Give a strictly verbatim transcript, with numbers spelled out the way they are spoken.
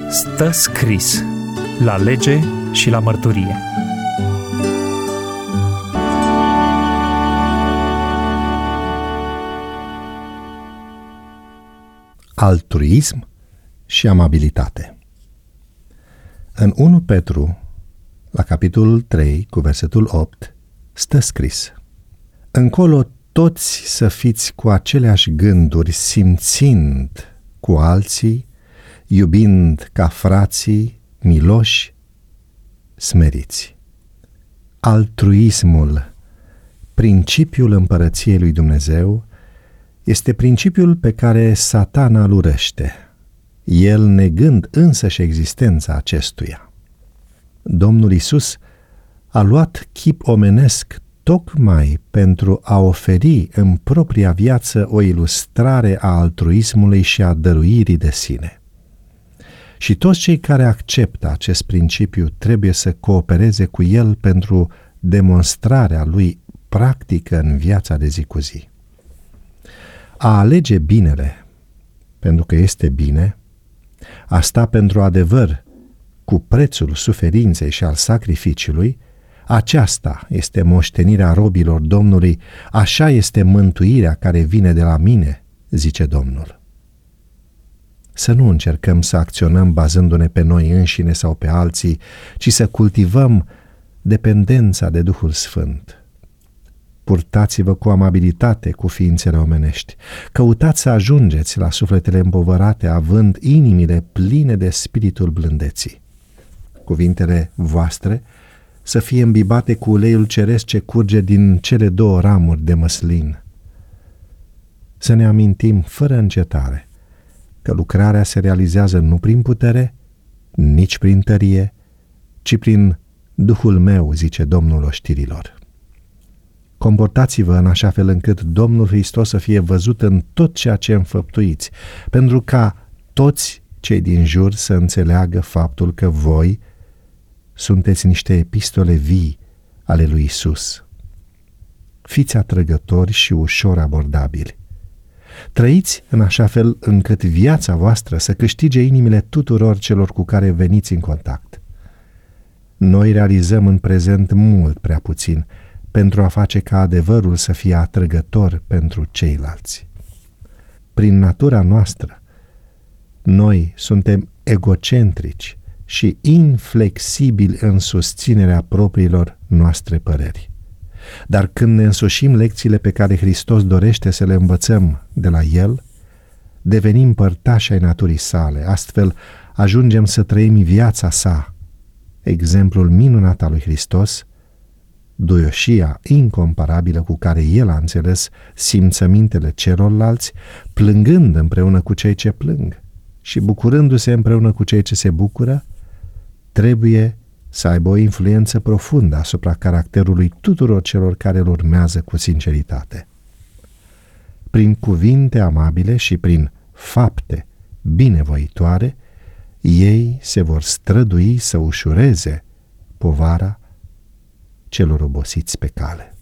Stă scris la lege și la mărturie. Altruism și amabilitate. În unu Petru, la capitolul trei, cu versetul opt, stă scris: încolo toți să fiți cu aceleași gânduri, simțind cu alții, iubind ca frații, miloși, smeriți. Altruismul, principiul împărăției lui Dumnezeu, este principiul pe care Satana îl urăște, el negând însăși existența acestuia. Domnul Iisus a luat chip omenesc tocmai pentru a oferi în propria viață o ilustrare a altruismului și a dăruirii de sine. Și toți cei care acceptă acest principiu trebuie să coopereze cu el pentru demonstrarea lui practică în viața de zi cu zi. A alege binele pentru că este bine, a sta pentru adevăr cu prețul suferinței și al sacrificiului, aceasta este moștenirea robilor Domnului, așa este mântuirea care vine de la mine, zice Domnul. Să nu încercăm să acționăm bazându-ne pe noi înșine sau pe alții, ci să cultivăm dependența de Duhul Sfânt. Purtați-vă cu amabilitate cu ființele omenești. Căutați să ajungeți la sufletele împovărate, având inimile pline de spiritul blândeții. Cuvintele voastre să fie îmbibate cu uleiul ceresc ce curge din cele două ramuri de măslin. Să ne amintim fără încetare că lucrarea se realizează nu prin putere, nici prin tărie, ci prin Duhul meu, zice Domnul oștirilor. Comportați-vă în așa fel încât Domnul Hristos să fie văzut în tot ceea ce înfăptuiți, pentru ca toți cei din jur să înțeleagă faptul că voi sunteți niște epistole vii ale lui Isus. Fiți atrăgători și ușor abordabili. Trăiți în așa fel încât viața voastră să câștige inimile tuturor celor cu care veniți în contact. Noi realizăm în prezent mult prea puțin pentru a face ca adevărul să fie atrăgător pentru ceilalți. Prin natura noastră, noi suntem egocentrici și inflexibili în susținerea propriilor noastre păreri. Dar când ne însușim lecțiile pe care Hristos dorește să le învățăm de la El, devenim părtași ai naturii sale, astfel ajungem să trăim viața sa, exemplul minunat al lui Hristos, duioșia incomparabilă cu care El a înțeles simțămintele celorlalți, plângând împreună cu cei ce plâng și bucurându-se împreună cu cei ce se bucură, trebuie să aibă o influență profundă asupra caracterului tuturor celor care îl urmează cu sinceritate. Prin cuvinte amabile și prin fapte binevoitoare, ei se vor strădui să ușureze povara celor obosiți pe cale.